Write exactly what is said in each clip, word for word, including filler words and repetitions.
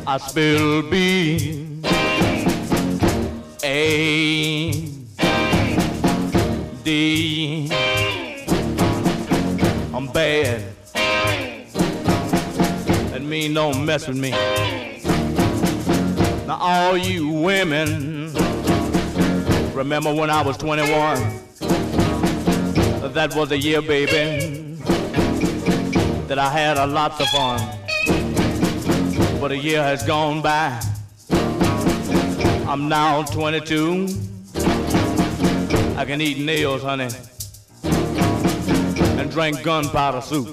I spill B A D. I'm bad. That mean don't mess with me. Now all you women, remember when I was twenty-one? That was a year, baby, that I had a lot of fun. But a year has gone by. I'm now twenty-two. I can eat nails, honey, and drink gunpowder soup.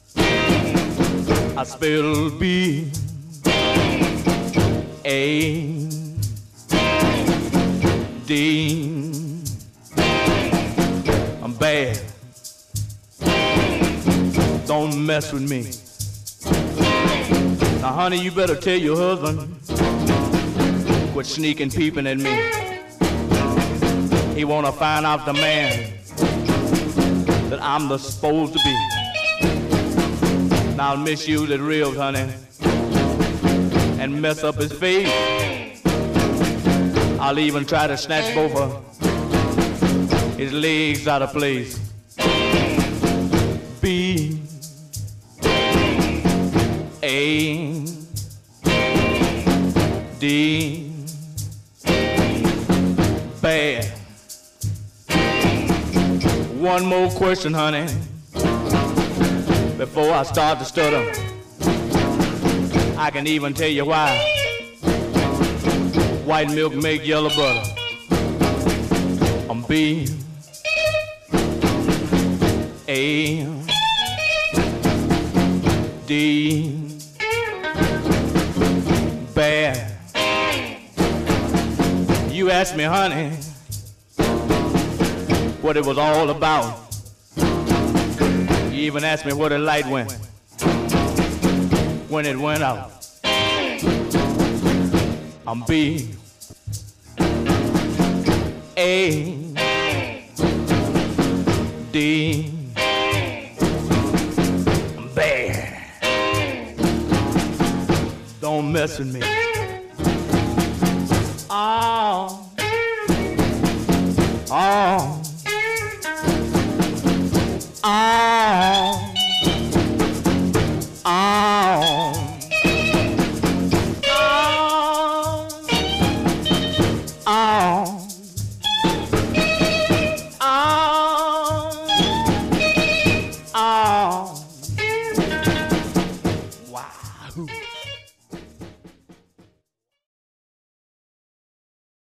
I spill B A D. I'm bad. Don't mess with me. Now, honey, you better tell your husband quit sneaking, peeping at me. He wanna find out the man that I'm the supposed to be. Now I'll misuse his ribs, honey, and mess up his face. I'll even try to snatch both of his legs out of place. B A D. Bad. One more question, honey, before I start to stutter. I can even tell you why white milk make yellow butter. I'm B A D. Bad. You asked me, honey, what it was all about. You even asked me where the light went when it went out. I'm B A D. I'm bad. Don't mess with me. Oh, oh.